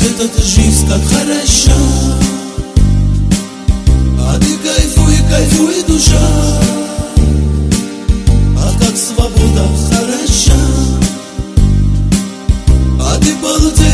эта жизнь как хороша. А ты кайфуй, кайфуй, душа, а как свобода хороша. А ты получай